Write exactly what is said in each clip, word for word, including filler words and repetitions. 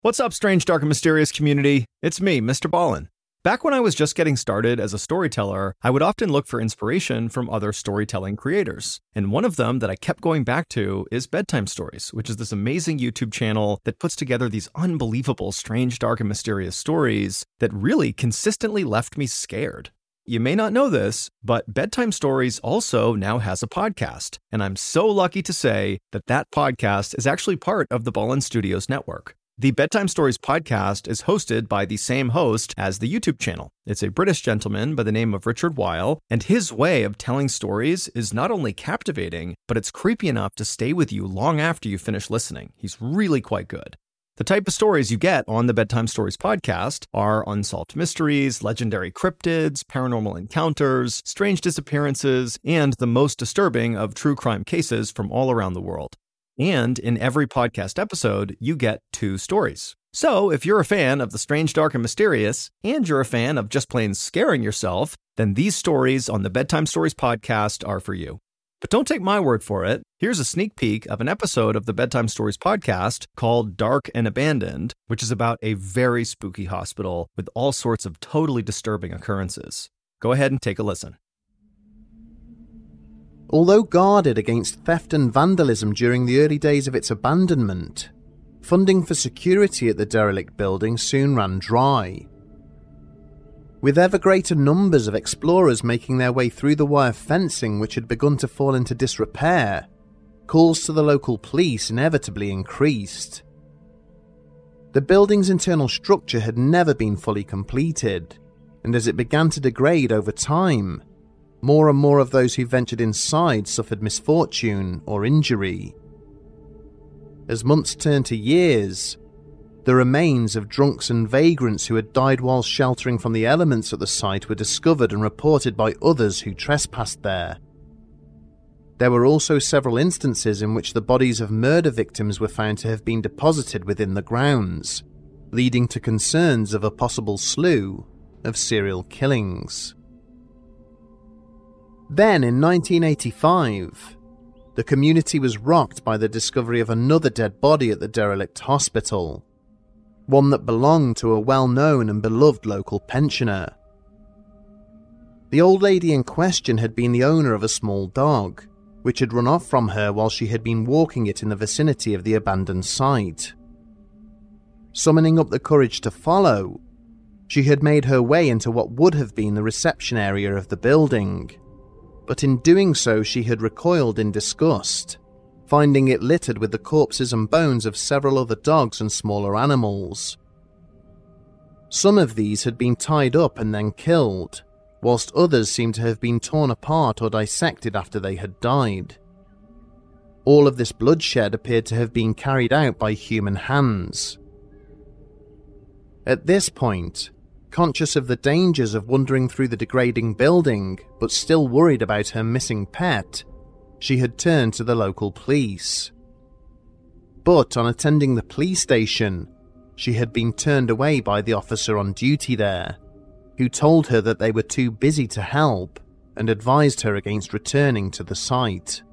What's up, strange, dark, and mysterious community? It's me, Mister Ballin. Back when I was just getting started as a storyteller, I would often look for inspiration from other storytelling creators. And one of them that I kept going back to is Bedtime Stories, which is this amazing YouTube channel that puts together these unbelievable, strange, dark, and mysterious stories that really consistently left me scared. You may not know this, but Bedtime Stories also now has a podcast, and I'm so lucky to say that that podcast is actually part of the Ballin Studios network. The Bedtime Stories podcast is hosted by the same host as the YouTube channel. It's a British gentleman by the name of Richard Weil, and his way of telling stories is not only captivating, but it's creepy enough to stay with you long after you finish listening. He's really quite good. The type of stories you get on the Bedtime Stories podcast are unsolved mysteries, legendary cryptids, paranormal encounters, strange disappearances, and the most disturbing of true crime cases from all around the world. And in every podcast episode, you get two stories. So if you're a fan of the strange, dark, and mysterious, and you're a fan of just plain scaring yourself, then these stories on the Bedtime Stories podcast are for you. But don't take my word for it. Here's a sneak peek of an episode of the Bedtime Stories podcast called Dark and Abandoned, which is about a very spooky hospital with all sorts of totally disturbing occurrences. Go ahead and take a listen. Although guarded against theft and vandalism during the early days of its abandonment, funding for security at the derelict building soon ran dry. With ever greater numbers of explorers making their way through the wire fencing which had begun to fall into disrepair, calls to the local police inevitably increased. The building's internal structure had never been fully completed, and as it began to degrade over time, more and more of those who ventured inside suffered misfortune or injury. As months turned to years, the remains of drunks and vagrants who had died while sheltering from the elements at the site were discovered and reported by others who trespassed there. There were also several instances in which the bodies of murder victims were found to have been deposited within the grounds, leading to concerns of a possible slew of serial killings. Then, in nineteen eighty-five, the community was rocked by the discovery of another dead body at the derelict hospital, one that belonged to a well-known and beloved local pensioner. The old lady in question had been the owner of a small dog, which had run off from her while she had been walking it in the vicinity of the abandoned site. Summoning up the courage to follow, she had made her way into what would have been the reception area of the building. But in doing so she had recoiled in disgust, finding it littered with the corpses and bones of several other dogs and smaller animals. Some of these had been tied up and then killed, whilst others seemed to have been torn apart or dissected after they had died. All of this bloodshed appeared to have been carried out by human hands. At this point, conscious of the dangers of wandering through the degrading building, but still worried about her missing pet, she had turned to the local police. But on attending the police station, she had been turned away by the officer on duty there, who told her that they were too busy to help and advised her against returning to the site.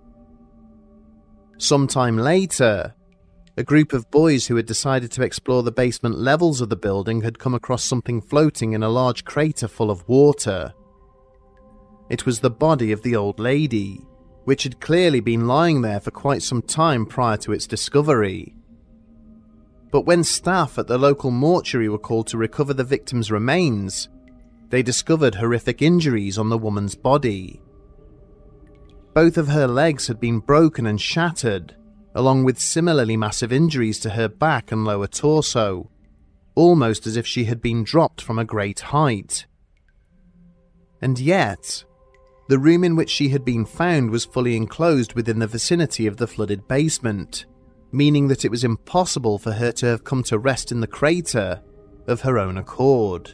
Sometime later, a group of boys who had decided to explore the basement levels of the building had come across something floating in a large crater full of water. It was the body of the old lady, which had clearly been lying there for quite some time prior to its discovery. But when staff at the local mortuary were called to recover the victim's remains, they discovered horrific injuries on the woman's body. Both of her legs had been broken and shattered, along with similarly massive injuries to her back and lower torso, almost as if she had been dropped from a great height. And yet, the room in which she had been found was fully enclosed within the vicinity of the flooded basement, meaning that it was impossible for her to have come to rest in the crater of her own accord.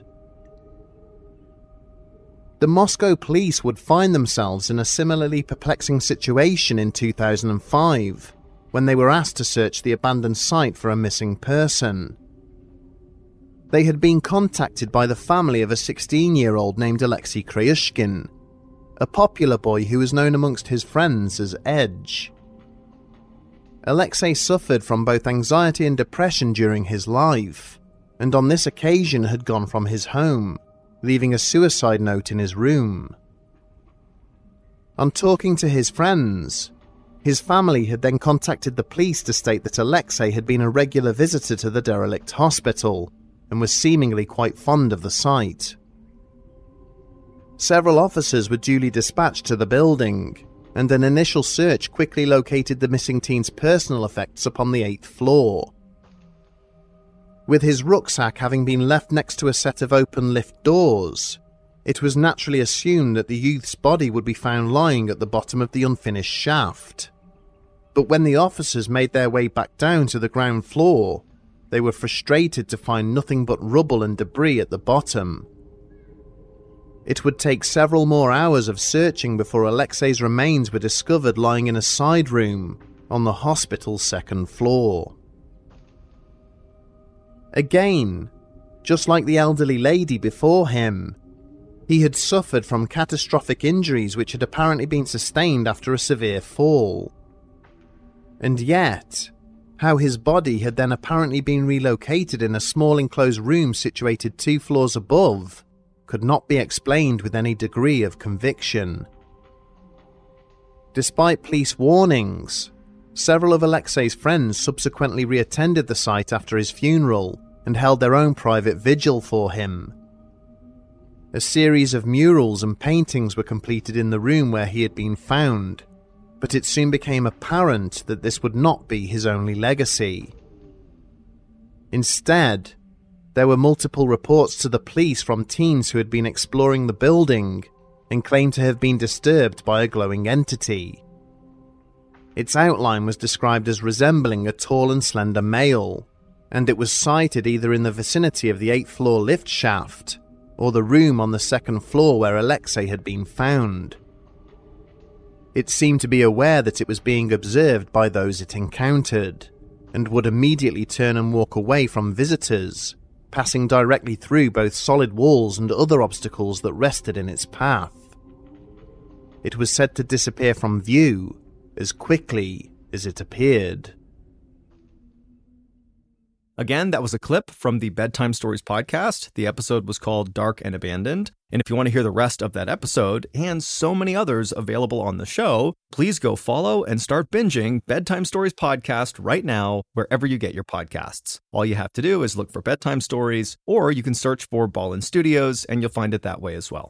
The Moscow police would find themselves in a similarly perplexing situation in two thousand five, when they were asked to search the abandoned site for a missing person. They had been contacted by the family of a sixteen-year-old named Alexei Kryushkin, a popular boy who was known amongst his friends as Edge. Alexei suffered from both anxiety and depression during his life, and on this occasion had gone from his home, leaving a suicide note in his room. On talking to his friends, his family had then contacted the police to state that Alexei had been a regular visitor to the derelict hospital and was seemingly quite fond of the site. Several officers were duly dispatched to the building, and an initial search quickly located the missing teen's personal effects upon the eighth floor. With his rucksack having been left next to a set of open lift doors, it was naturally assumed that the youth's body would be found lying at the bottom of the unfinished shaft. But when the officers made their way back down to the ground floor, they were frustrated to find nothing but rubble and debris at the bottom. It would take several more hours of searching before Alexei's remains were discovered lying in a side room on the hospital's second floor. Again, just like the elderly lady before him, he had suffered from catastrophic injuries which had apparently been sustained after a severe fall. And yet, how his body had then apparently been relocated in a small enclosed room situated two floors above could not be explained with any degree of conviction. Despite police warnings, several of Alexei's friends subsequently reattended the site after his funeral and held their own private vigil for him. A series of murals and paintings were completed in the room where he had been found, but it soon became apparent that this would not be his only legacy. Instead, there were multiple reports to the police from teens who had been exploring the building and claimed to have been disturbed by a glowing entity. Its outline was described as resembling a tall and slender male, and it was sighted either in the vicinity of the eighth floor lift shaft or the room on the second floor where Alexei had been found. It seemed to be aware that it was being observed by those it encountered, and would immediately turn and walk away from visitors, passing directly through both solid walls and other obstacles that rested in its path. It was said to disappear from view as quickly as it appeared. Again, that was a clip from the Bedtime Stories podcast. The episode was called Dark and Abandoned. And if you want to hear the rest of that episode and so many others available on the show, please go follow and start binging Bedtime Stories podcast right now, wherever you get your podcasts. All you have to do is look for Bedtime Stories, or you can search for Ballin Studios and you'll find it that way as well.